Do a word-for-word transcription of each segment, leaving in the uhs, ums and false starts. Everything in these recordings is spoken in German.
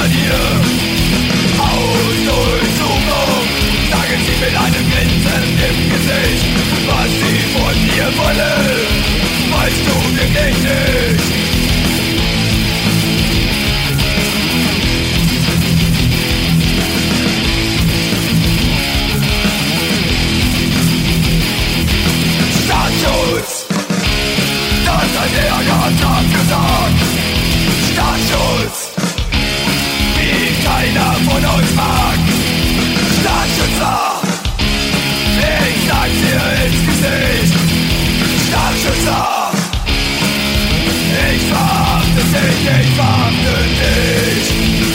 hinter dir. Hausdurchsuchung, sagen sie mit einem Grinsen im Gesicht, was sie von dir wollen, weißt du wirklich nicht. Staatsschutz, das hat er ganz abgesagt. Staatsschutz, wie keiner von uns mag. Staatsschützer, ich sag's dir ins Gesicht. Staatsschützer, ich verachte dich, ich verachte dich.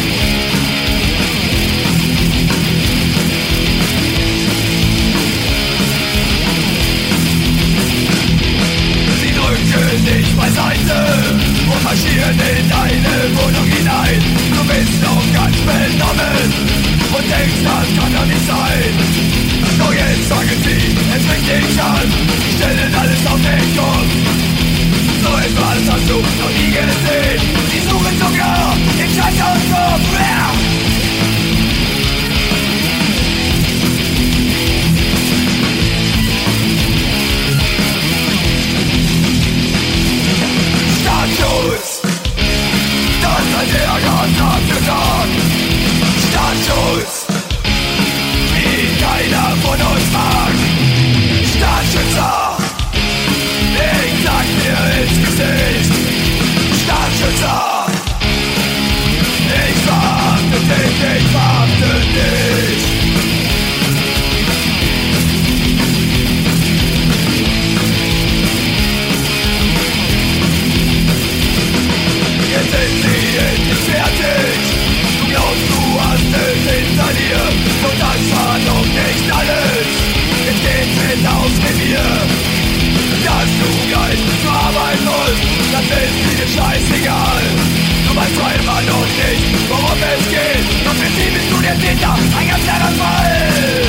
Sie drücken dich beiseite und marschieren in deine Wohnung hinein. Du bist noch ganz benommen und denkst, das kann doch nicht sein. Doch jetzt sagen sie, es fängt dich an, stellen alles auf den Kopf. So etwas hast du noch nie gesehen. Sie suchen sogar den Scheißausdruck. Staatsschutz, das hat er ganz abgesagt. Staatsschutz, wie keiner von uns mag. Staatsschützer, ich sag dir ins Gesicht. Staatsschützer, ich verachte dich, ich verachte dich. Jetzt sind sie endlich fertig. Du glaubst, du hast es hinter dir. Und das war doch nicht alles. Jetzt geht's mit aufs Revier. Dass du gleich zur Arbeit musst, das ist dir scheißegal. Du weißt zwar immer noch nicht, worum es geht. Doch für sie bist du der Täter, ein ganz kleiner Fall.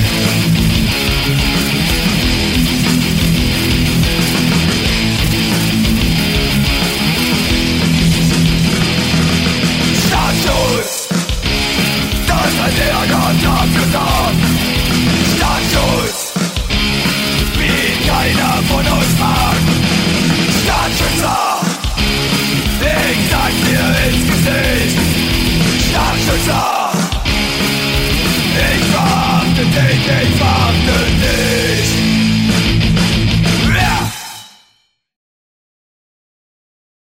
Staatsschutz, das hat er ganz abgesagt. Staatsschutz, wie keiner von uns mag. Staatsschützer, ich sag dir ins Gesicht. Staatsschützer, ich verachte dich, ich verachte dich.